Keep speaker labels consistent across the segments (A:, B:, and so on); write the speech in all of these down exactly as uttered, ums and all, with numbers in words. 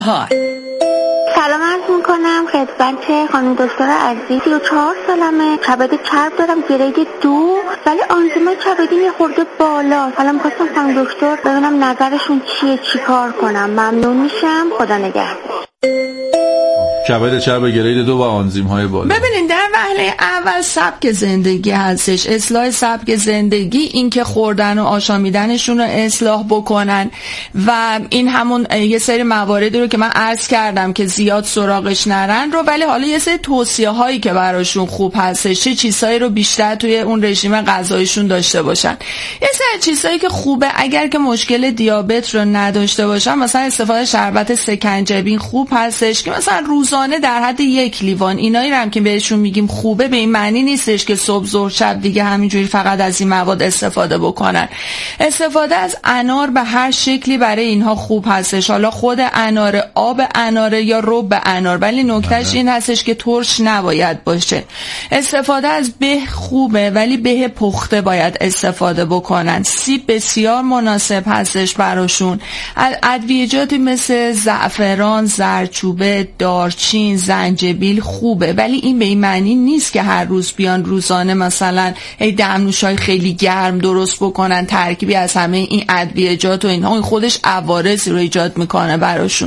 A: ها.
B: سلام عرض میکنم خدمت خانم دکتر عزیز. سی و چهار سالمه، کبد چرب دارم، گرید دو، ولی آنزیم کبدی یه خورده بالا. حالا میخواستم خانم دکتر ببینم نظرشون چیه، چی کار کنم. ممنون میشم، خدا نگهدار.
C: کبد چرب گرید دو و آنزیم های بالا.
A: ببینید در وهله اول سبک زندگی هستش، اصلاح سبک زندگی، این که خوردن و آشامیدنشون رو اصلاح بکنن و این همون یه سری مواردی رو که من عرض کردم که زیاد سراغش نرن رو، ولی حالا یه سری توصیه هایی که براشون خوب هستش، چه چیزهایی رو بیشتر توی اون رژیم غذاییشون داشته باشن. یه سری چیزهایی که خوبه اگر که مشکل دیابت رو نداشته باشن، مثلا استفاده شربت سکنجبین خوب هستش که مثلا روزانه در حد یک لیوان. اینایی رو هم که بهشون میگیم خوبه به این معنی نیستش که صبح ظهر شب دیگه همینجوری فقط از این مواد استفاده بکنن. استفاده از انار به هر شکلی برای اینها خوب هستش، حالا خود انار، آب انار یا رب انار، ولی نکتهش این هستش که ترش نباید باشه. استفاده از به خوبه ولی به پخته باید استفاده بکنن. سیب بسیار مناسب هستش براشون. ادویه‌جاتی مثل زعفران، زردچوبه، دارچین، زنجبیل خوبه، ولی این به این معنی نیست که هر روز بیان روزانه مثلا هی دمنوشای خیلی گرم درست بکنن، ترکیبی از همه این ادویه‌جات و اینها، این خودش عوارضی رو ایجاد میکنه براشون.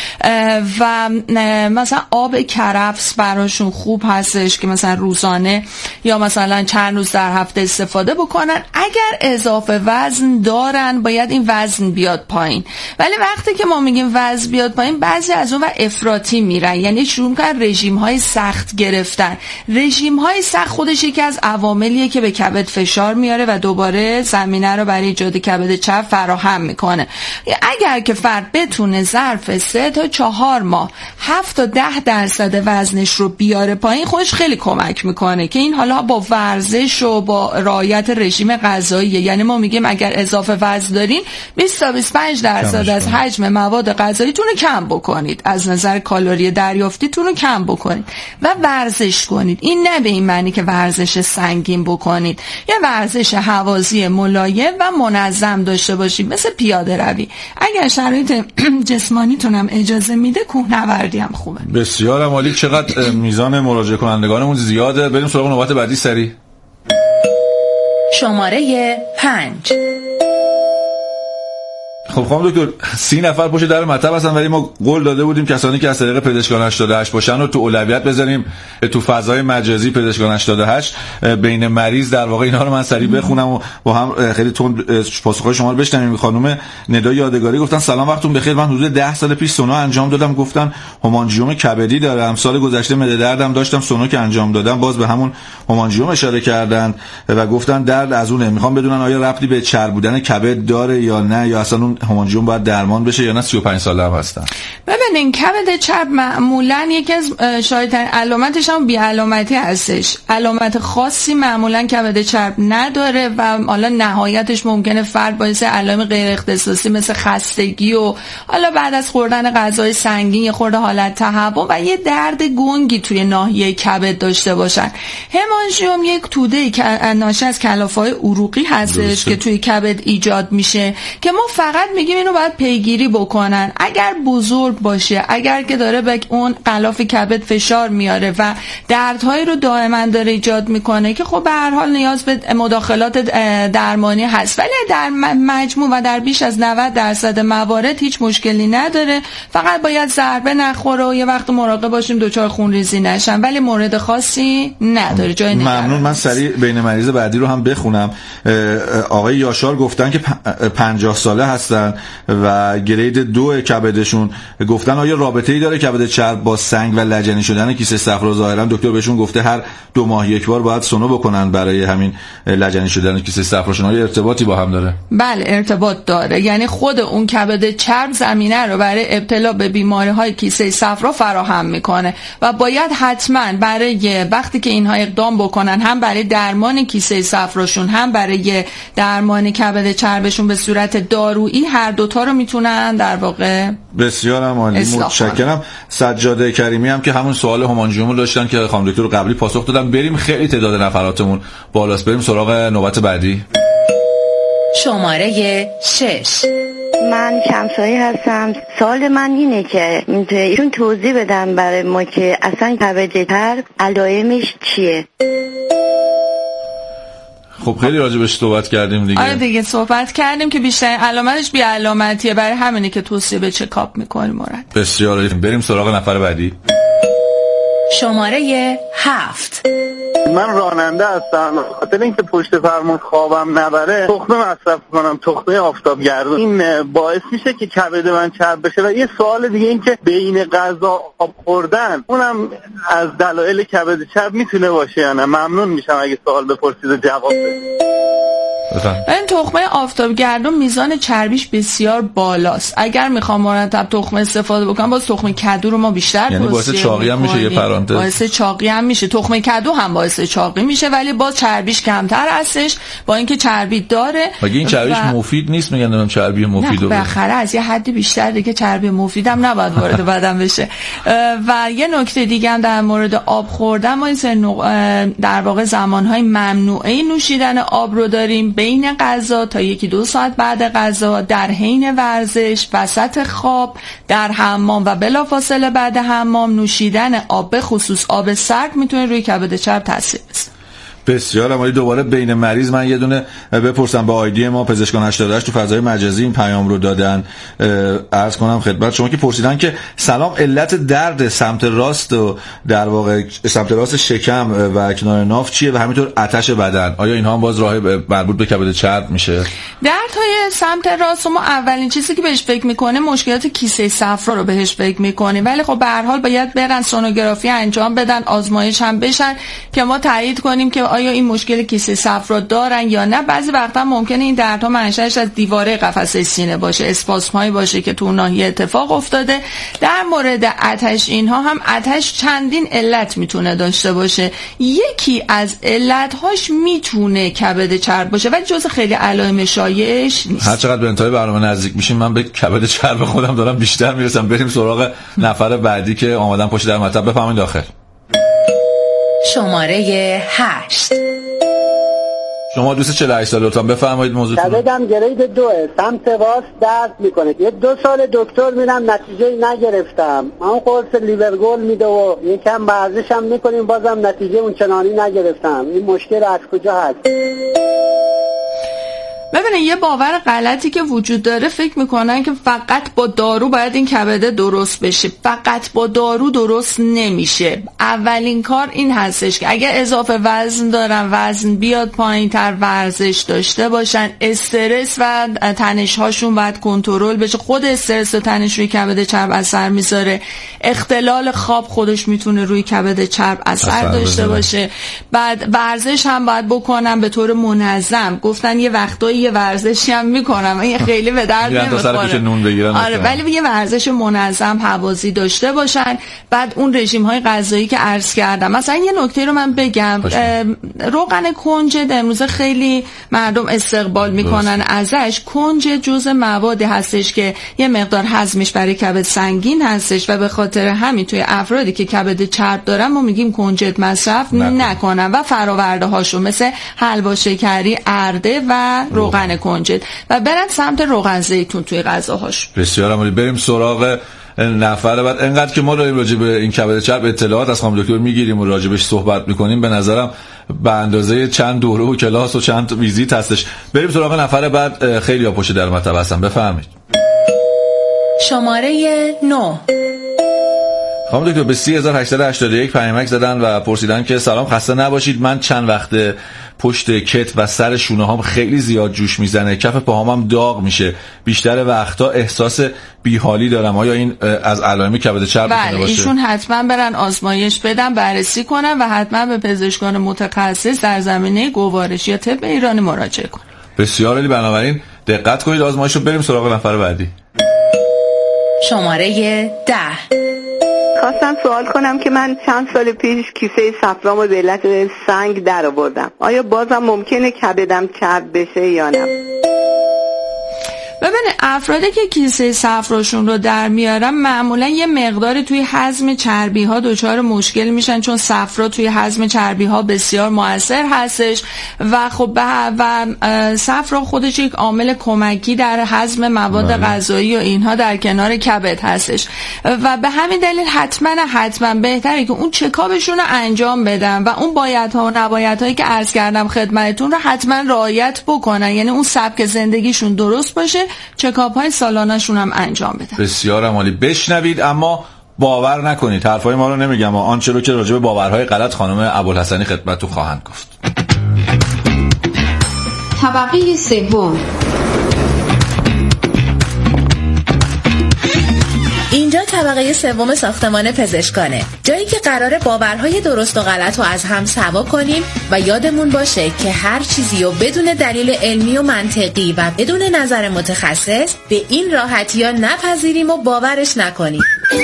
A: و مثلا آب کرفس براشون خوب هستش که مثلا روزانه یا مثلا چند روز در هفته استفاده بکنن. اگر اضافه وزن دارن باید این وزن بیاد پایین، ولی وقتی که ما میگیم وزن بیاد پایین، بعضی از اون و افراطی میرن، یعنی شروع میکنن رژیم های سخت گرفتن. رژیم های سخت خودش یکی از عواملیه که به کبد فشار میاره و دوباره زمینه رو برای ایجاد کبد چرب فراهم میکنه. اگر که فرد بتونه ظرف سه تا چهار ماه هفت تا ده درصد وزنش رو بیاره پایین، خودش خیلی کمک میکنه که این حالا با ورزش و با رعایت رژیم غذایی. یعنی ما میگیم اگر اضافه وزن دارین بیست تا بیست و پنج درصد از حجم مواد غذاییتون رو کم بکنید، از نظر کالری دریافتیتون رو کم بکنید و ورزش کنید. این نه به این معنی که ورزش سنگین بکنید، یه ورزش هوازی ملایم و منظم داشته باشید، مثل پیاده روی. اگر شرایط جسمانیتون هم اجازه میده کوهنوردی هم خوبه.
C: بسیار عالی. چقدر میزان مراجعه کنندگانمون زیاده. بریم سراغ نوبت بعدی سری.
A: شماره پنج.
C: خب خانم دکتر، سی نفر پشت در مطب هستن، ولی ما قول داده بودیم کسانی که از طریق پزشکان هشتاد و هشت باشن رو تو اولویت بذاریم تو فضای مجازی پزشکان هشتاد و هشت بین مریض. در واقع اینا رو من سریع بخونم و با هم خیلی تند پاسخهای شما رو بشنویم. خانم ندا یادگاری گفتن سلام، وقتتون بخیر. من حدود ده سال پیش سونا انجام دادم، گفتن همانجیوم کبدی دارم. سال گذشته معده دردم داشتم، سونا که انجام دادم باز به همون همانجیوم اشاره کردن و گفتن درد از اونه. میخوام بدونن آیا ربطی به چرب بودن کبد داره یا نه، یا اصلا اون همانجیوم باید درمان بشه یا نه؟ سی و پنج ساله هم هستن.
A: ببینین کبد چرب معمولا یکی از شایع‌ترین علامتش هم بی علامتی هستش. علامت خاصی معمولا کبد چرب نداره و حالا نهایتش ممکنه فرد باعث علائم غیر اختصاصی مثل خستگی و حالا بعد از خوردن غذای سنگین یه خورده حالت تهوع و یه درد گنگی توی ناحیه کبد داشته باشن. همانجیوم یک توده‌ای که ناشی از کلافه‌های عروقی هستش درسته. که توی کبد ایجاد میشه که ما فقط میگیم اینو باید پیگیری بکنن. اگر بزرگ باشه، اگر که داره به اون غلاف کبد فشار میاره و دردهایی رو دائما داره ایجاد میکنه که خب به هر حال نیاز به مداخلات درمانی هست، ولی در مجموع و در بیش از نود درصد موارد هیچ مشکلی نداره. فقط باید ضربه نخوره و یه وقت مراقب باشیم دچار خونریزی نشن، ولی مورد خاصی نداره. جای نگرانی.
C: ممنون. من سریع بین مریض بعدی رو هم بخونم. آقای یاشار گفتن که پنجاه ساله هستن و گرید دو کبدشون، گفتن آیا رابطه‌ای داره کبد چرب با سنگ و لجنی شدن کیسه صفرا؟ ظاهرا دکتر بهشون گفته هر دو ماه یک بار باید سونو بکنن برای همین لجنی شدن کیسه صفراشون. آیا ارتباطی با هم داره؟
A: بله ارتباط داره، یعنی خود اون کبد چرب زمینه رو برای ابتلا به بیماری‌های کیسه صفرا فراهم میکنه و باید حتما برای وقتی که اینها اقدام بکنن، هم برای درمان کیسه صفراشون هم برای درمان کبد چربشون به صورت دارویی، هر دوتا رو میتونن در واقع.
C: بسیارم عالی، متشکرم. سجاده کریمی هم که همون سوال همانجیوم رو داشتن که خانم دکتر قبلی پاسخ دادن. بریم، خیلی تعداد نفراتمون بالاست. بریم سراغ نوبت بعدی.
A: شماره شش.
B: من شمسایی هستم. سوال من اینه که ایشون توضیح بدن برای ما که اصلا کبد چرب علائمش چیه؟
C: خب خیلی راجبش صحبت کردیم دیگه.
A: آره دیگه صحبت کردیم که بیشتر علامتش بی علامتیه، برای همینه که توصیه به چکاپ میکنیم مرد.
C: بسیار عالی. بریم سراغ نفر بعدی.
D: شماره هفت.
E: من راننده هستم، خاطر اینکه پشت فرمون خوابم نبره تخمه مصرف کنم، تخمه آفتابگردون. این باعث میشه که کبد من چرب بشه. و یه سوال دیگه این که بین غذا آب خوردن اونم از دلایل کبد چرب میتونه باشه یا نه؟ ممنون میشم اگه سوال بپرسید و جواب بدید.
A: این تخمه آفتابگردون میزان چربیش بسیار بالاست. اگر میخوام مرتب تخمه استفاده بکنم باز تخمه کدو رو ما بیشتر
C: یعنی باعث چاقی هم میشه. یه پرانتز
A: باعث چاقی هم میشه. تخمه کدو هم باعث چاقی میشه ولی باز چربیش کمتر هستش، با اینکه چربی داره.
C: مگه این چربیش و... مفید نیست؟ میگن نمیدونم چربی مفیدو
A: بالاخره از یه حدی بیشتر دیگه چربی مفیدم نباید وارد بدن بشه. و یه نکته دیگه هم در مورد آب خوردن، ما این در واقع زمانهای ممنوعه نوشیدن آب رو داریم، بین غذا تا یکی دو ساعت بعد غذا، در حین ورزش، وسط خواب، در حمام و بلافاصله بعد حمام نوشیدن آب به خصوص آب سرد میتونه روی کبد چرب تاثیر بذاره.
C: بسیار عالی. دوباره بین مریض من یه دونه بپرسم، به آیدی ما پزشکان هشتاد و هشت تو فضای مجازی این پیام رو دادن. عرض کنم خدمت شما که پرسیدن که سلام، علت درد سمت راست و در واقع سمت راست شکم و کنار ناف چیه و همینطور آتش بدن، آیا اینها هم باز راه مربوط به کبد چرب میشه؟
A: دردهای سمت راست ما اولین چیزی که بهش فکر میکنه مشکلات کیسه صفرا رو بهش فکر میکنه، ولی خب به هر حال باید برن سونوگرافی انجام بدن، آزمایش هم بشن که ما تایید کنیم که آیا این مشکل کیسه صفرا دارن یا نه. بعضی وقتا ممکنه این دردها منشأش از دیواره قفسه سینه باشه، اسپاسمایی باشه که تو ناحیه اتفاق افتاده. در مورد آتش اینها هم آتش چندین علت میتونه داشته باشه، یکی از علتهاش میتونه کبد چرب باشه ولی جز خیلی علائم شایعش نیست.
C: هر چقدر به انتهای برنامه نزدیک میشیم من به کبد چرب خودم دارم بیشتر میرسم. بریم سراغ نفر بعدی که آمدن پشت در مطلب. بفرمایید داخل.
D: شماره هشت.
C: شما دوست چهل و هشت ساله لطفا بفرمایید موضوعتون.
F: کبدم گرید دو، سمت راست درد میکنه. یه دو سال دکتر میرم نتیجه نگرفتم. من قرص لیورگول میده و یکم ورزشم میکنیم بازم نتیجه اون چنانی نگرفتم. این مشکل از کجا هست؟
A: ببینید یه باور غلطی که وجود داره، فکر میکنن که فقط با دارو باید این کبده درست بشه. فقط با دارو درست نمیشه. اولین کار این هستش که اگه اضافه وزن دارن وزن بیاد پایین تر، ورزش داشته باشن، استرس و تنش هاشون باید کنترل بشه. خود استرس و تنش روی کبد چرب اثر میذاره. اختلال خواب خودش میتونه روی کبد چرب اثر, اثر داشته بزنه. باشه. بعد ورزش هم باید بکنن به طور منظم. گفتن یه وقتایی یه ورزشی هم میکنم، این خیلی به درد نمیخوره. آره ولی یه ورزش منظم حوازی داشته باشن. بعد اون رژیم های غذایی که عرض کردم، مثلا یه نکته رو من بگم، روغن کنجد امروز خیلی مردم استقبال میکنن ازش. کنجد جزء موادی هستش که یه مقدار هضمش برای کبد سنگین هستش و به خاطر همین توی افرادی که کبد چرب دارن ما میگیم کنجد مصرف نکنن و فراورده هاشون مثل حلوا شکری، ارده و روغن کنجد و برن سمت روغن زیتون توی غذاهاش.
C: بسیار عالی. بریم سراغ نفر بعد. انقدر که ما داریم راجع به این کبد چرب اطلاعات از خانم دکتر میگیریم و راجع بهش صحبت میکنیم، به نظرم به اندازه چند دوره و کلاس و چند ویزیت هستش. بریم سراغ نفر بعد. خیلی ها پشت در مطلب هستن. بفرمایید.
D: شماره نه.
C: خانم دکتر به سه هزار و هشتصد و هشتاد و یک پیامک زدن و پرسیدن که سلام، خسته نباشید. من چند وقته پشت کتف و سر شونه هام خیلی زیاد جوش میزنه، کف پاهام هم داغ میشه، بیشتر وقتا احساس بیحالی دارم. آیا این از علائم کبد چرب میتونه باشه؟
A: ایشون حتما برن آزمایش بدن، بررسی کنن و حتما به پزشکان متخصص در زمینه گوارشی یا طب ایرانی مراجعه کنن.
C: بسیار عالی. بنابراین دقت کنید آزمایشو. بریم سراغ نفر بعدی.
D: شماره ده.
G: خواستم سوال کنم که من چند سال پیش کیسه صفرامو به علت سنگ در آوردم، آیا بازم ممکنه کبدم چرب بشه یا نه؟
A: ببینید افرادی که کیسه صفراشون رو در میارن معمولا یه مقداری توی هضم چربی ها دچار مشکل میشن، چون صفرا توی هضم چربی ها بسیار موثر هستش و خب و صفرا خودش یک عامل کمکی در هضم مواد غذایی و اینها در کنار کبد هستش و به همین دلیل حتما حتما بهتره که اون چکاپشون رو انجام بدن و اون بایدها و نبایدهایی که عرض کردم خدمتتون رو حتما رعایت بکنن، یعنی اون سبک زندگیشون درست باشه، چکاپ های سالانه‌شون هم انجام بدن.
C: بسیار عالی. بشنوید اما باور نکنید، حرفای ما رو نمیگم، آنچه رو که راجع به باورهای غلط خانم ابوالحسنی خدمتتون خواهند گفت.
H: طبقه سوم.
D: اینجا طبقه سوم ساختمان پزشکانه، جایی که قراره باورهای درست و غلط رو از هم سوا کنیم و یادمون باشه که هر چیزی رو بدون دلیل علمی و منطقی و بدون نظر متخصص به این راحتی ها نپذیریم و باورش نکنیم.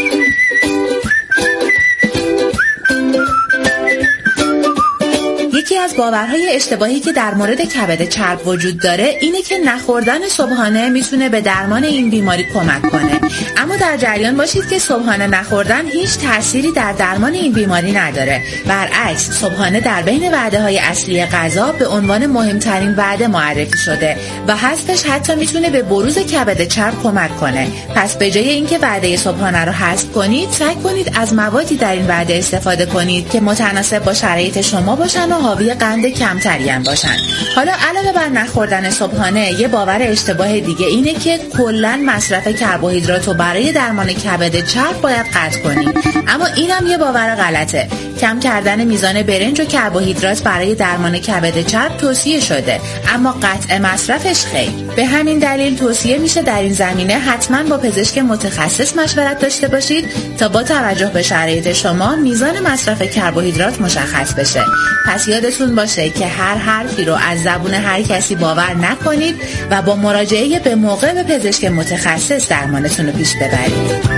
D: یکی از باورهای اشتباهی که در مورد کبد چرب وجود داره اینه که نخوردن صبحانه میتونه به درمان این بیماری کمک کنه، اما در جریان باشید که صبحانه نخوردن هیچ تأثیری در درمان این بیماری نداره. برعکس، صبحانه در بین وعده‌های اصلی غذا به عنوان مهمترین وعده معرفی شده و حذفش حتی میتونه به بروز کبد چرب کمک کنه. پس به جای اینکه وعده صبحانه رو حذف کنید، سعی کنید از موادی در این وعده استفاده کنید که متناسب با شرایط شما باشن و حاوی قند کمتری هم باشن. حالا علاوه بر نخوردن صبحانه، یه باور اشتباه دیگه اینه که کلاً مصرف کربوهیدرات رو برای درمان کبد چرب باید قطع کنیم، اما اینم یه باور غلطه. کم کردن میزان برنج و کربوهیدرات برای درمان کبد چرب توصیه شده، اما قطع مصرفش خیر. به همین دلیل توصیه میشه در این زمینه حتما با پزشک متخصص مشورت داشته باشید تا با توجه به شرایط شما میزان مصرف کربوهیدرات مشخص بشه. پس یادتون باشه که هر حرفی رو از زبون هر کسی باور نکنید و با مراجعه به موقع به پزشک متخصص درمانتون رو پیش ببرید.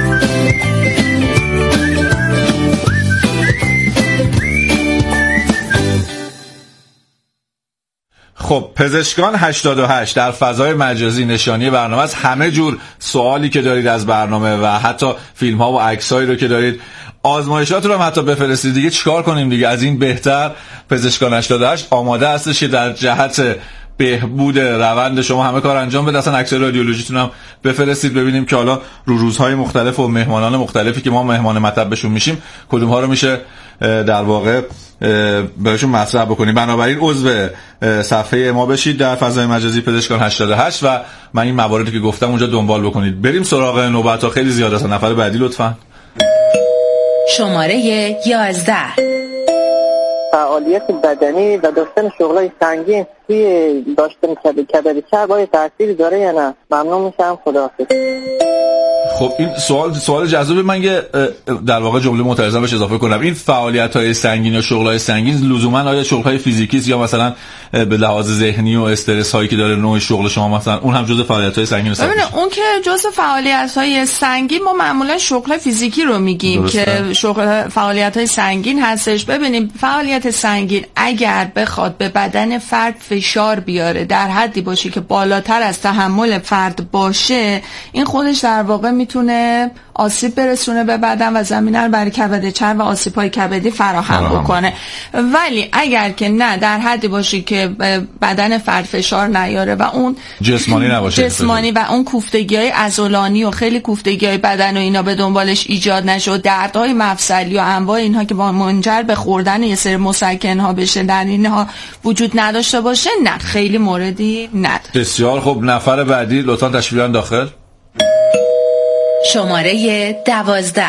C: خب پزشکان هشتاد و هشت در فضای مجازی نشانی برنامه است. همه جور سوالی که دارید از برنامه و حتی فیلم ها و عکسایی رو که دارید، آزمایشات رو هم حتی بفرستید دیگه. چیکار کنیم دیگه؟ از این بهتر پزشکان هشتاد و هشت آماده هستش که در جهت بهبود روند شما همه کار انجام بده. اصلا عکس رادیولوژیتون هم بفرستید ببینیم که حالا رو روزهای مختلف و مهمانان مختلفی که ما مهمان مطب بهشون میشیم کدوم ها رو میشه در واقع بهشون مطرح بکنیم. بنابراین عضو صفحه ما بشید در فضای مجازی پزشکان هشتاد و هشت و من این مواردی که گفتم اونجا دنبال بکنید. بریم سراغ نوبت‌ها، خیلی زیاد است. نفر بعدی لطفاً.
D: شماره یازده.
I: فعالیت بدنی و داشتن شغلای سنگین توی داشتن کبد چرب آیا تأثیری داره یا نه؟ ممنون میشم، خداحافظ.
C: خب این سوال سوال جذابه. من یه در واقع جمله معترضه بهش اضافه کنم. این فعالیت‌های سنگین یا شغل‌های سنگین لزوماً آیا شغل‌های فیزیکی است یا مثلا به لحاظ ذهنی و استرس هایی که داره نوع شغل شما مثلا اون هم جزء فعالیت‌های سنگین است؟
A: ببین اون که جزء فعالیت‌های سنگین ما معمولا شغل فیزیکی رو میگیم درسته. که شغل فعالیت‌های سنگین هستش. ببینیم فعالیت سنگین اگر بخواد به بدن فرد فشار بیاره در حدی باشه که بالاتر از تحمل فرد باشه، این خودش در واقع میتونه آسیب برسونه به بدن و زمینه رو برای کبد چرب و آسیب‌های کبدی فراهم بکنه. ولی اگر که نه در حدی باشه که بدن فرد فشار نیاره و اون
C: جسمانی نباشه،
A: جسمانی و اون کوفتگی‌های عضلانی و خیلی کوفتگی‌های بدن و اینا به دنبالش ایجاد نشه و دردهای مفصلی و انواع اینها که با منجر به خوردن یه سری مسکن‌ها بشه در اینها وجود نداشته باشه، نه خیلی موردی نداره.
C: بسیار خوب. نفر بعدی لطفاً تشریف بیارن داخل.
D: شماره دوازده.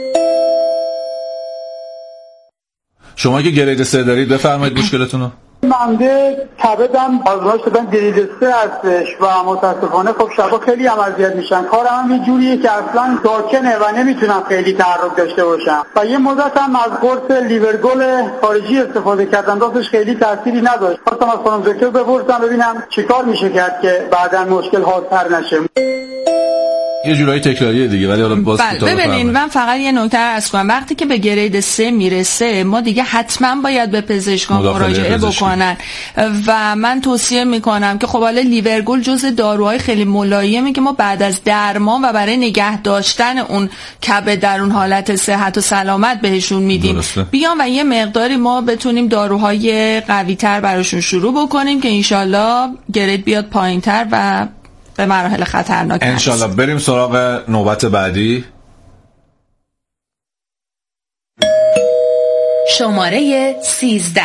C: شما که گرید سه دارید بفرمایید مشکلتون رو.
F: منده کبدم آزمایش دادن گرید سه هستش و متاسفانه خب شبا خیلی هم اذیت میشن. کارم هم یه جوریه که اصلا ساکنه و نمیتونم خیلی تحرک داشته باشم و یه مدت هم از قرص لیورگول خارجی استفاده کردم، راستش خیلی تأثیری نداشت. خواستم از خانم دکتر بپرسم ببینم چیکار میشه کرد که بعداً مشکل حادتر نشه.
C: یه جورایی تکراریه دیگه، ولی حالا باز
A: بله ببینین من فقط یه نکته عرض کنم، وقتی که به گرید سه میرسه ما دیگه حتما باید به پزشکان مراجعه بکنن و من توصیه میکنم که خب حالا لیورگول جزء داروهای خیلی ملایمه که ما بعد از درمان و برای نگه داشتن اون کبد در اون حالت صحت و سلامت بهشون میدیم. بیان و یه مقداری ما بتونیم داروهای قوی تر براشون شروع بکنیم که انشالله گرید بیاد پایین تر و به مراحل خطرناک
C: انشالله. بریم سراغ نوبت بعدی.
D: شماره سیزده.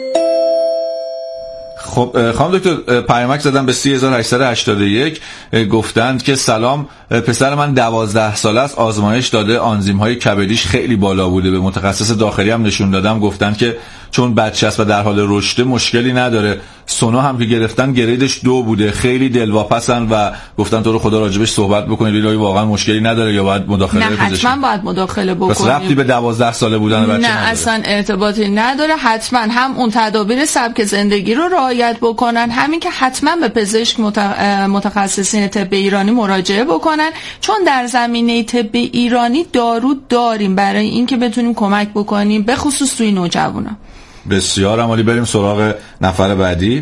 C: خب خانم دکتر پیامک زدن به سی هزار و هشتصد و هشتاد و یک، گفتند که سلام، پسر من دوازده ساله است، آزمایش داده آنزیم های کبدیش خیلی بالا بوده، به متخصص داخلی هم نشون دادم، گفتند که چون بچه است و در حال رشد مشکلی نداره، سونا هم که گرفتن گریدش دو بوده، خیلی دلواپسن و گفتن تو رو خدا راجبش صحبت بکنید، ولی واقعا مشکلی نداره یا باید مداخله
A: پزشکی؟ نه حتما باید مداخله بکنیم.
C: بس ربطی به دوازده ساله بودن بچه نداره؟
A: نه اصلا ارتباطی نداره. حتما هم اون تدابیر سبک زندگی رو رعایت بکنن، همین که حتما به پزشک متخصصین طب ایرانی مراجعه بکنن، چون در زمینه طب ایرانی دارو داریم برای اینکه بتونیم کمک بکنیم به خصوص توی نوجوانان.
C: بسیار عالی. بریم سراغ نفر بعدی.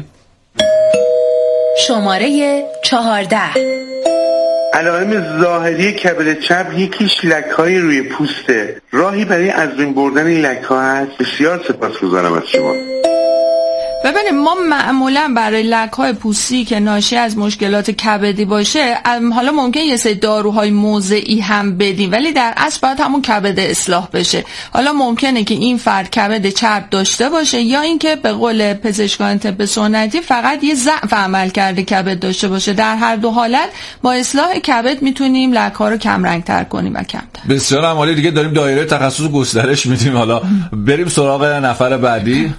D: شماره چهارده.
J: علائم ظاهری کبد چپ یکیش لک‌های روی پوسته. راهی برای از بین بردن این لک‌ها هست؟ بسیار سپاسگزارم از شما.
A: ببینید ما معمولا برای لک‌های پوستی که ناشی از مشکلات کبدی باشه حالا ممکن یه سری داروهای موضعی هم بدیم، ولی در اصل باید همون کبد اصلاح بشه. حالا ممکنه که این فرد کبد چرب داشته باشه یا اینکه به قول پزشکان طب سنتی فقط یه ضعف عمل کرده کبد داشته باشه. در هر دو حالت با اصلاح کبد میتونیم لک‌ها رو کم رنگ‌تر کنیم و کمتر.
C: بسیار عالی. دیگه داریم دایره تخصص گسترش میدیم. حالا بریم سراغ نفر بعدی.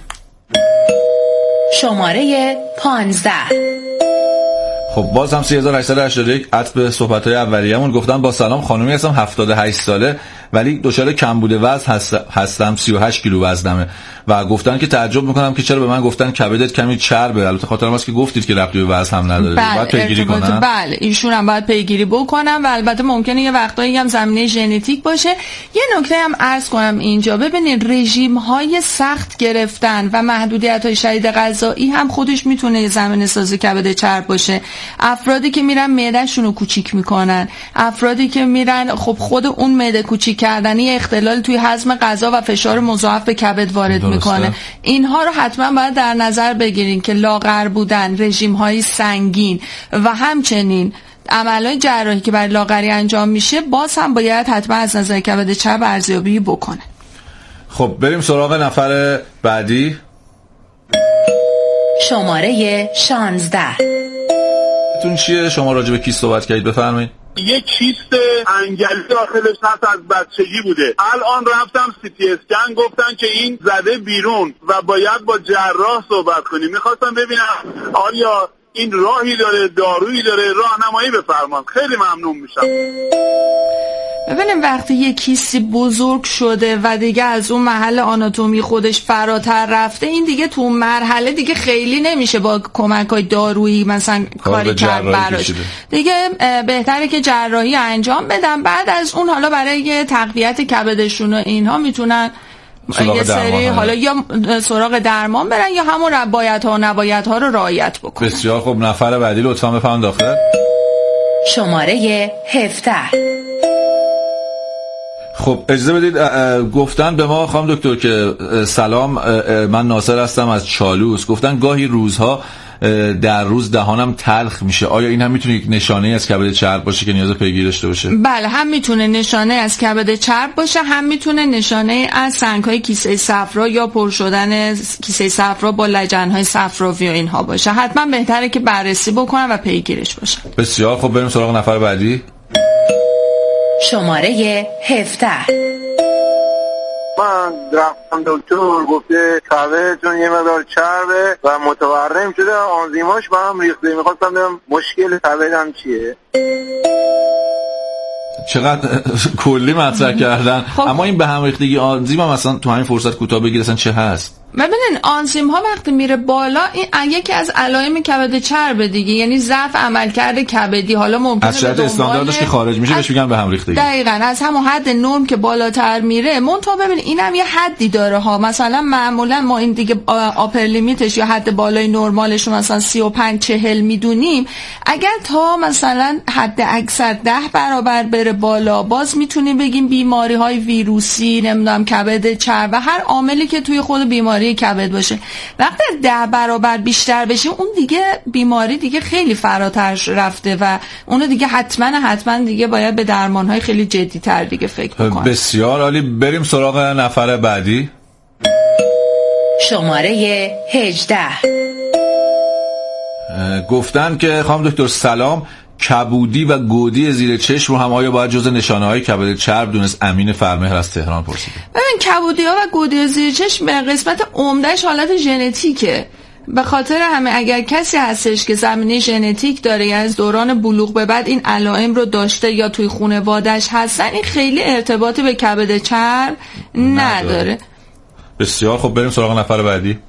D: شماره پانزده.
C: خب باز هم سی هزار و هشتصد و هشتاد و یک عطف به صحبت‌های اولیه‌مون، گفتن با سلام، خانومی هستم هفتاد و هشت ساله ولی دچار کمبود وزن هست هستم سی و هشت کیلو وزنمه و گفتن که تعجب میکنم که چرا به من گفتن کبدت کمی چربه. البته خاطرم هست که گفتید که ربطی به وزن هم نداره.
A: بله،
C: باید پیگیری کنم.
A: بله ایشون هم باید پیگیری بکنم و البته ممکنه یه وقتایی هم زمینه ژنتیک باشه. یه نکته هم عرض کنم اینجا، ببینید رژیم های سخت گرفتن و محدودیت های شدید غذایی هم خودش میتونه زمینه سازی کبد چرب باشه. افرادی که میرن معدهشون رو کوچیک میکنن، افرادی که میرن خب خود اون معده کوچیک کردنی اختلال توی هضم غذا و فشار مضاعف به کبد وارد درسته. میکنه. اینها رو حتما باید در نظر بگیرین که لاغر بودن، رژیم های سنگین و همچنین عملهای جراحی که برای لاغری انجام میشه باز هم باید حتما از نظر کبد چرب ارزیابی بکنه.
C: خب بریم سراغ نفر بعدی.
D: شماره شانزده.
C: تون چیه؟ شما راجع به کیست صحبت کردید، بفرمایید.
E: یه کیست انگلی داخلش هست، از بچگی بوده. الان رفتم سی تی اسکن گفتن که این زده بیرون و باید با جراح صحبت کنیم. میخواستم ببینم آیا این راهی داره، دارویی داره، راهنمایی بفرمان. خیلی ممنون میشم.
A: ببینیم وقتی یه کیستی بزرگ شده و دیگه از اون محل آناتومی خودش فراتر رفته، این دیگه تو مرحله دیگه خیلی نمیشه با کمک‌های دارویی مثلا کاری کرد براش. دیگه بهتره که جراحی انجام بدن. بعد از اون حالا برای تقویت کبدشون و اینها میتونن یه سری حالا یا سراغ درمان برن یا همون باید ها و نباید ها رو رعایت بکنن.
C: بسیار خوب. نفر بعدی لطفا بفرمایید داخل.
D: شماره هفده.
C: خب اجازه بدید گفتن به ما خانم دکتر که سلام، من ناصر هستم از چالوس، گفتن گاهی روزها در روز دهانم تلخ میشه، آیا این هم میتونه یک نشانه از کبد چرب باشه که نیاز پیگیری داشته باشه؟
A: بله، هم میتونه نشانه از کبد چرب باشه، هم میتونه نشانه از سنگ‌های کیسه صفرا یا پر شدن کیسه صفرا با لجن‌های صفراوی و اینها باشه. حتما بهتره که بررسی بکنن و پیگیرش باشه.
C: بسیار خب بریم سراغ نفر بعدی.
D: شماره هفده.
E: من رفتم دکتر گفته کبد چون یه مقدار چربه و متورم شده، آنزیماش با هم ریخته. میخواستم ببینم مشکل کبدم چیه.
C: چقدر کلی مطرح کردن. اما این به هم ریختگی آنزیم هم اصلا تو همین فرصت کوتاه بگیر اصلا چه هست؟
A: ببینین آنزیم ها وقتی میره بالا این یکی از علائم کبد چرب دیگه، یعنی ضعف عملکرد کبدی. حالا ممکنه
C: از شرط استانداردش که خارج میشه بهش میگن به هم ریختگی.
A: دقیقاً از همون حد نرم که بالاتر میره. منتها ببین اینم یه حدی داره ها. مثلا معمولا ما این دیگه آپر لیمیتش یا حد بالای نرمالش رو مثلا سی و پنج چهل میدونیم. اگر تا مثلا حد اکثر ده برابر بره بالا، باز میتونیم بگیم بیماری های ویروسی، نمیدونم کبد چرب و هر عاملی که توی خود بیماری کبد باشه. وقتی ده برابر بیشتر بشه اون دیگه بیماری دیگه خیلی فراتر رفته و اونو دیگه حتما حتما دیگه باید به درمانهای خیلی جدی تر دیگه فکر بکنیم.
C: بسیار عالی. بریم سراغ نفر بعدی.
D: شماره هجده.
C: گفتن که خانم دکتر سلام، کبودی و گودی زیر چشم رو هم آیا باید جز نشانه‌های کبد چرب دونست؟ امین فرمهر از تهران پرسیده.
A: ببین کبودی ها و گودی زیر چشم قسمت عمدهش حالت ژنتیکه. به خاطر همه اگر کسی هستش که زمینه ژنتیک داره یا از دوران بلوغ به بعد این علائم رو داشته یا توی خانواده‌اش هستن، این خیلی ارتباطی به کبد چرب نداره. نداره.
C: بسیار خب، بریم سراغ نفر بعدی.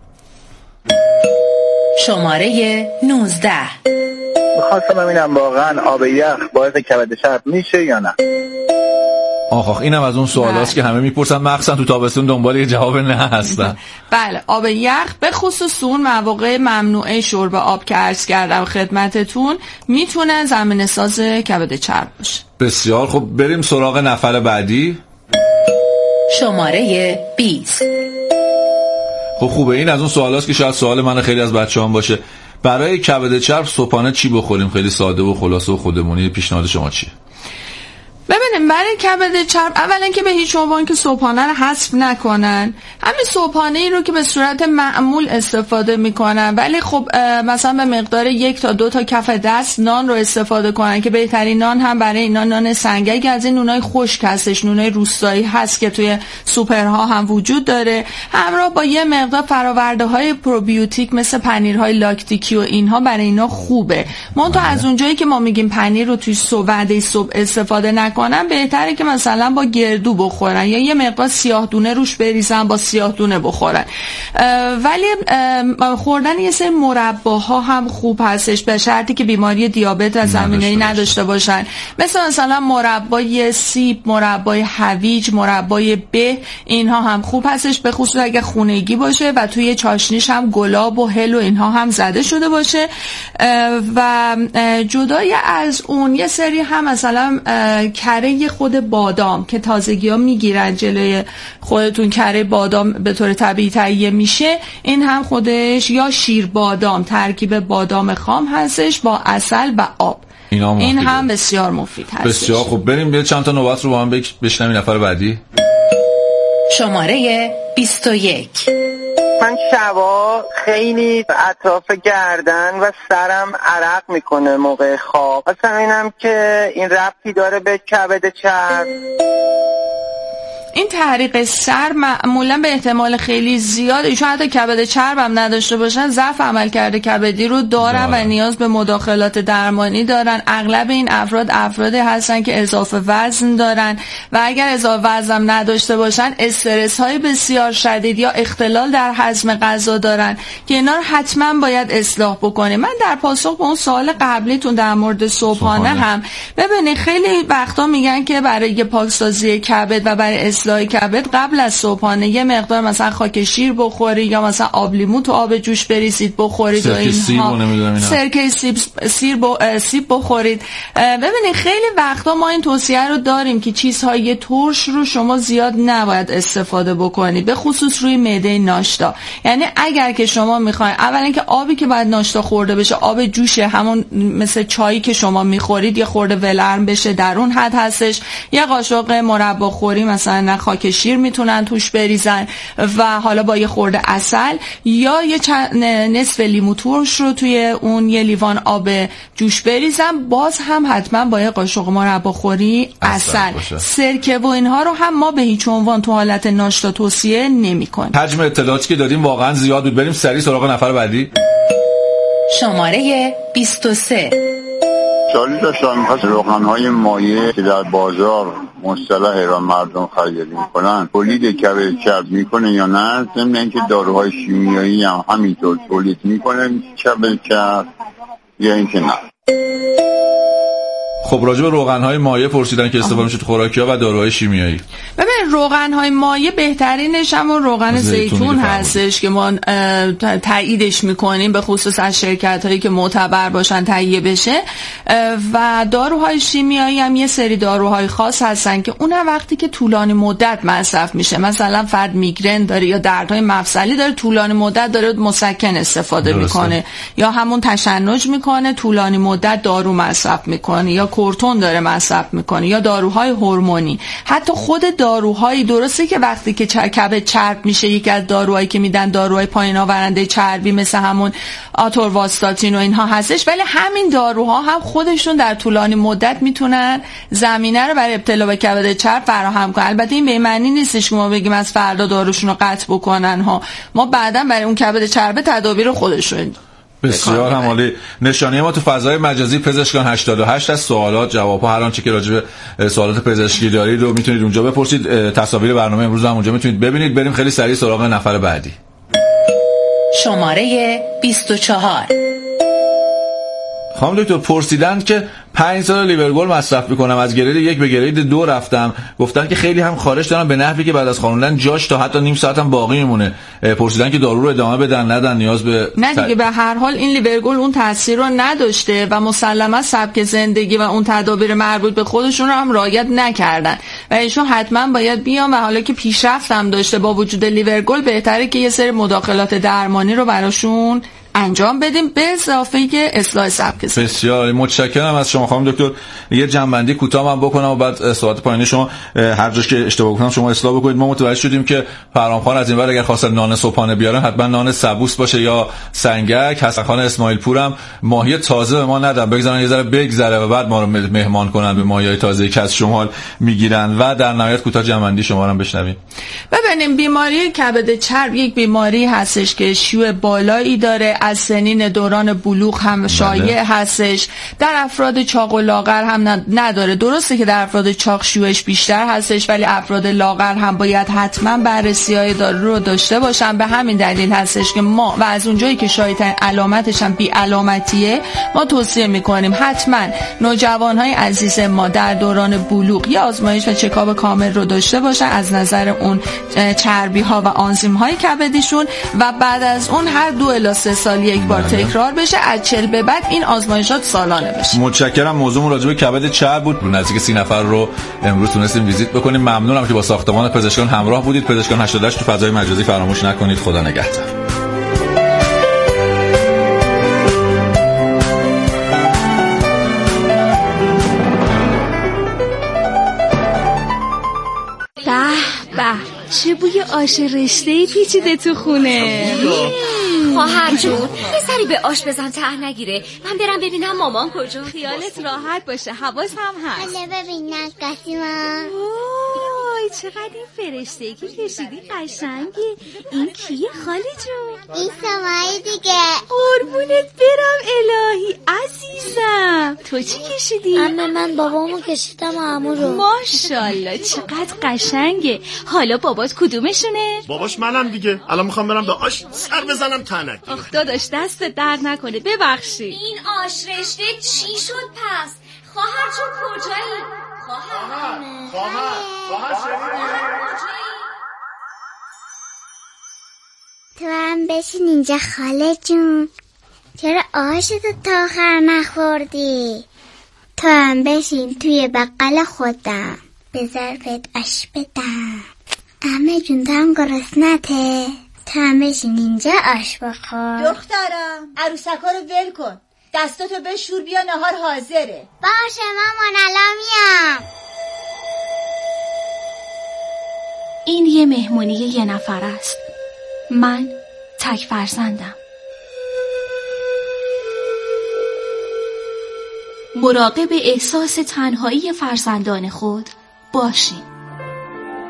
D: شماره نوزده.
E: میخواستم ببینم واقعا آب یخ باعث کبد چرب میشه یا نه؟
C: آخ آخ اینم از اون سوالاست که همه میپرسن، مخصوصا تو تابستون دنبال یه جواب نه هستن.
A: بله، آب یخ به خصوص اون مواقع ممنوعه شرب آب که عرض کردم خدمتتون میتونه زمینه ساز کبد چرب باشه.
C: بسیار خب، بریم سراغ نفر بعدی.
D: شماره بیست.
C: خب خوبه، این از اون سوالاست که شاید سوال من خیلی از بچه‌هام باشه. برای کبد چرب صبحانه چی بخوریم؟ خیلی ساده و خلاصه و خودمونی. پیشنهاد شما چیه؟
A: ببینیم برای کبد چرب اولا که به هیچ عنوان که صبحانه رو حذف نکنن. همین صبحانه ای رو که به صورت معمول استفاده میکنن، ولی خب مثلا به مقدار یک تا دو تا کف دست نان رو استفاده کنن که بهترین نان هم برای اینا نان سنگک از این نونای خشک هستش، نونای روستایی هست که توی سوپرها هم وجود داره، همراه با یه مقدار فراورده های پروبیوتیک مثل پنیرهای لاکتیکی و اینها برای اینا خوبه. منتها از اونجایی که ما میگیم پنیر رو توی صبح وعده صبح استفاده نکنن، بهتره که مثلا با گردو بخورن یا یه مقدار سیاه دونه روش بریزن با سیاه دونه بخورن. ولی خوردن یه سری مرباها هم خوب هستش به شرطی که بیماری دیابت و زمینه‌ای نداشته باشن، مثل مثلا مربای سیب، مربای هویج، مربای به، اینها هم خوب هستش به خصوص اگه خونگی باشه و توی چاشنیش هم گلاب و هل و اینها هم زده شده باشه. و جدای از اون یه سری هم مثلا کره خود بادام که تازگی ها میگیرن جلوی خودتون، کره بادام به طور طبیعی تهیه میشه، این هم خودش، یا شیر بادام، ترکیب بادام خام هستش با عسل و آب، این هم بسیار مفید هستش.
C: بسیار خب، بریم یه چند تا نوبت رو با هم بشنویم. نفر بعدی.
D: شماره بیست و یک.
I: من شبا خیلی اطراف گردن و سرم عرق میکنه موقع خواب. اصلا اینم که این ربطی داره به کبد چرب؟
A: این تحریق سر معمولا به احتمال خیلی زیاد، ایشون حتی کبد چرب هم نداشته باشن، ضعف عملکرد کبدی رو دارن و نیاز به مداخلات درمانی دارن. اغلب این افراد افرادی هستن که اضافه وزن دارن و اگر اضافه وزن نداشته باشن استرس های بسیار شدید یا اختلال در هضم غذا دارن که اینا رو حتما باید اصلاح بکنیم. من در پاسخ به اون سوال قبلیتون در مورد صبحانه هم ببینید، خیلی وقتا میگن که برای پاکسازی کبد و برای اصلاح کبد قبل از صبحانه یه مقدار مثلا خاک شیر بخورید یا مثلا آب لیمو تو آب جوش بریزید بخورید و اینها، سرکه سیب سیر سیب بخورید. ببینید خیلی وقتا ما این توصیه رو داریم که چیزهای ترش رو شما زیاد نباید استفاده بکنید، به خصوص روی معده ناشتا. یعنی اگر که شما میخواید، اولا که آبی که باید ناشتا خورده بشه آب جوشه، همون مثل چایی که شما میخورید، یه خورده ولرم بشه در اون حد هستش. یه قاشق مربا خوری مثلا خاک شیر میتونن توش بریزن و حالا با یه خورده عسل یا یه نصف لیمو ترش رو توی اون یه لیوان آب جوش بریزن. باز هم حتما با یه قاشق مربا خوری عسل، سرکه و اینها رو هم ما به هیچ عنوان تو حالت ناشتا توصیه نمی‌کنیم.
C: حجم اطلاعاتی که دادیم واقعا زیاد بود. بریم سریع سراغ نفر بعدی.
D: شماره بیست و سه.
K: سوالی داشتم، پس روغن‌های مایع که در بازار مصطلح و مردم خریداری میکنن تولید کبد چرب میکنه یا نه؟ ضمن اینکه داروهای شیمیایی هم همینطور تولید میکنه کبد چرب یا اینکه نه؟
C: خب راجع به روغن‌های مایع پرسیدن که استفاده میشه تو خوراکی‌ها و داروهای شیمیایی.
A: ببین روغن‌های مایع بهترینش همون روغن زیتون, زیتون هستش که ما تاییدش میکنیم، به خصوص از شرکت‌هایی که معتبر باشن تهیه بشه. و داروهای شیمیایی هم یه سری داروهای خاص هستن که اونها وقتی که طولانی مدت مصرف میشه، مثلا فرد میگرن داره یا دردهای مفصلی داره، طولانی مدت داره مسکن استفاده درسته. میکنه یا همون تشنج میکنه، طولانی مدت دارو مصرف میکنه یا کورتون داره مصرف میکنه یا داروهای هورمونی. حتی خود داروهایی درسته که وقتی که کبد چرب میشه یکی از داروهایی که میدن داروهای پایین آورنده چربی مثل همون آتورواستاتین و اینها هستش، ولی همین داروها هم خودشون در طولانی مدت میتونن زمینه رو برای ابتلا به کبد چرب فراهم کنن. البته این به معنی نیستش که ما بگیم از فردا داروشون رو قطع بکنن ها، ما بعداً برای اون کبد چرب تدابیر خودشون.
C: بسیار هم عالی. نشانه ما تو فضای مجازی پزشکان هشتاد و هشت از سوالات جواب‌ها هر آنچه که راجع به سوالات پزشکی دارید رو میتونید اونجا بپرسید. تصاویر برنامه امروز هم اونجا میتونید ببینید. بریم خیلی سریع سراغ نفر بعدی.
D: شماره بیست و چهار.
C: خانم دکتر پرسیدن که پنج سال لیورگول مصرف میکنم، از گرید یک به گرید دو رفتم، گفتن که خیلی هم خارش دارم به نحوی که بعد از خوردن جاش تا حتی نیم ساعت هم باقی میمونه. پرسیدن که دارو رو ادامه بدن ندن، نیاز به
A: نه دیگه. به هر حال این لیورگول اون تاثیر رو نداشته و مسلما سبک زندگی و اون تدابیر مربوط به خودشون رو هم رعایت نکردن و ایشون حتما باید بیان و حالا که پیشرفت هم داشته با وجود لیورگول بهتره که یه سری مداخلات درمانی رو براشون انجام بدیم به اضافه که اصلاح سبک زندگی.
C: بسیار متشکرم از شما خانم دکتر. یه جنبندی کوتاه من بکنم و بعد سوالات پایانی شما هر جاش که اشتباه بکنم شما اصلاح بکنید. ما متوجه شدیم که فرام خان از این ور اگر خواستن نان صبحانه بیارن حتما نان سبوس باشه یا سنگک. حسن خان اسماعیل پورم ماهی تازه به ما ندن، بگذارن یه ذره بگذره و بعد ما رو مهمان کنن به ماهیای تازه‌ای که از شمال میگیرن. و در نهایت کوتاه جنبندی شما رو هم بشنویم.
A: ببینیم بیماری کبد چرب یک بیماری هستش که شیوع بالایی داره، از سنین دوران بلوغ هم شایع هستش، در افراد چاق و لاغر هم نداره. درسته که در افراد چاق شیوعش بیشتر هستش ولی افراد لاغر هم باید حتما بررسی‌های دارو رو داشته باشن. به همین دلیل هستش که ما و از اونجایی که شایع علامتش هم بی علامتیه ما توصیه میکنیم حتما نوجوان‌های عزیز ما در دوران بلوغ یا آزمایش و چکاپ کامل رو داشته باشن از نظر اون چربی‌ها و آنزیم‌های کبدیشون و بعد از اون هر دو الی سه سال یک بار تکرار بشه. از چهل به بعد این آزمایشات سالانه بشه.
C: متشکرم. موضوع راجع به کبد چرب بود. نزدیک سی نفر رو امروز تونستیم ویزیت بکنیم. ممنونم که با ساختمان پزشکان همراه بودید. پزشکان هشتاد و هشت تو فضای مجازی فراموش نکنید. خدا نگهدار.
L: به به چه بوی آش رشته‌ای پیچیده تو خونه.
M: خواهر جون یه سری به آش بزن ته نگیره. من برم ببینم مامان کجا.
L: خیالت راحت باشه، حواسم هست.
N: حالا ببین نگاهیما.
L: وای چقدر این فرشته‌ای که کشیدی قشنگی. این کیه خاله جون؟
N: این سماعی دیگه.
L: قربونت برم الهی عزیزم. تو چی کشیدی؟
N: عمه من بابامو کشیدم و عمو رو.
L: ماشاءالله چقدر قشنگه. حالا بابات کدومشونه؟
O: باباش منم دیگه. الان میخوام برم به آش سر بزنم تنک.
L: آخ داداش دست درد نکنه ببخشی.
M: این آش رشته چی شد پس؟ خواهر چون کجایی؟ خواهر
O: خواهر خواهر شنیدی؟
N: تو هم بشین اینجا خاله جون. چرا آشتو تا آخر نخوردی؟ تو هم بشین توی بقل خودم بذار بهت آش بدم. عمه جون تو هم گرسنته؟ تو هم بشین اینجا آش بخور.
P: دخترم عروسکا رو ول کن، دستاتو بشور بیا نهار حاضره.
N: باشه مامان الان میام.
L: این یه مهمونی یه نفر است. من تک فرزندم. مراقب احساس تنهایی فرزندان خود باشید.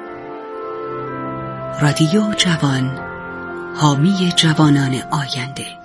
Q: رادیو جوان، حامی جوانان آینده.